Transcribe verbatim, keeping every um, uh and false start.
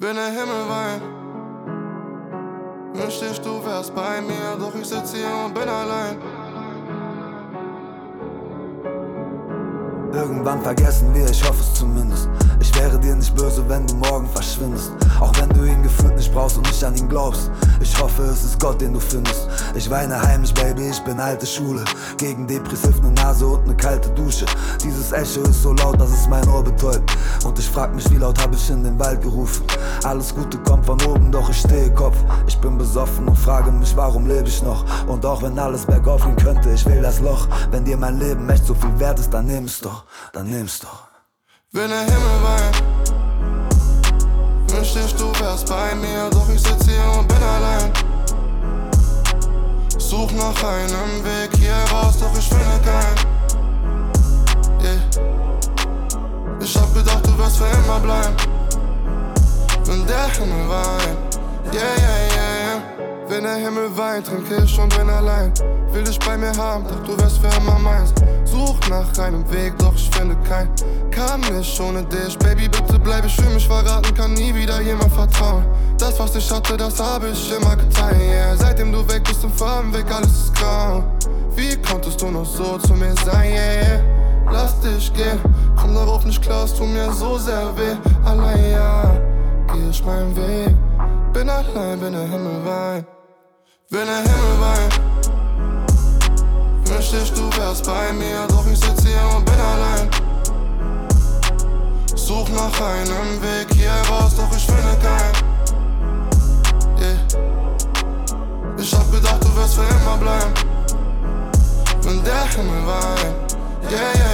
Wenn der Himmel weint, wünschte ich, du wärst bei mir, doch ich sitz hier und bin allein. Irgendwann vergessen wir, ich hoffe es zumindest. Ich wäre dir nicht böse, wenn du morgen verschwindest. Auch wenn du ihn gefühlt nicht brauchst und nicht an ihn glaubst. Ich hoffe, es ist Gott, den du findest. Ich weine heimlich, Baby, ich bin alte Schule. Gegen depressiv ne Nase und ne kalte Dusche. Dieses Echo ist so laut, dass es mein Ohr betäubt. Und ich frag mich, wie laut hab ich in den Wald gerufen. Alles Gute kommt von oben, doch ich stehe Kopf. Ich bin besoffen und frage mich, warum lebe ich noch? Und auch wenn alles bergauf gehen könnte, ich will das Loch. Wenn dir mein Leben echt so viel wert ist, dann nimm's doch. Dann nimm's doch. Wenn der Himmel weint, wünschte ich, du wärst bei mir, doch ich sitz hier und bin allein. Such nach einem Weg hier raus, doch ich finde keinen. Yeah. Ich hab gedacht, du wirst für immer bleiben. Wenn der Himmel weint, yeah, yeah, yeah, yeah. Wenn der Himmel weint, trinke ich und bin allein. Will dich bei mir haben, doch du wirst für immer meins. Such nach einem Weg, doch ich finde keinen. Kann nicht ohne dich, Baby, bitte bleib, ich will mich verraten, kann nie wieder jemand vertrauen. Das, was ich hatte, das hab ich immer getan, yeah. Seitdem du weg bist im Farbenweg, alles ist grau. Wie konntest du noch so zu mir sein, yeah. Lass dich gehen, komm darauf nicht klar, es tut mir so sehr weh. Allein, ja, geh ich meinen Weg. Bin allein, wenn der Himmel weint. Wenn der Himmel weint, wünschte ich, du wärst bei mir, doch ich sitz hier und bin allein. Such nach einem Weg hier raus, doch ich finde keinen. Yeah. Ich hab gedacht, du wirst für immer bleiben. Wenn der Himmel weint, yeah, yeah.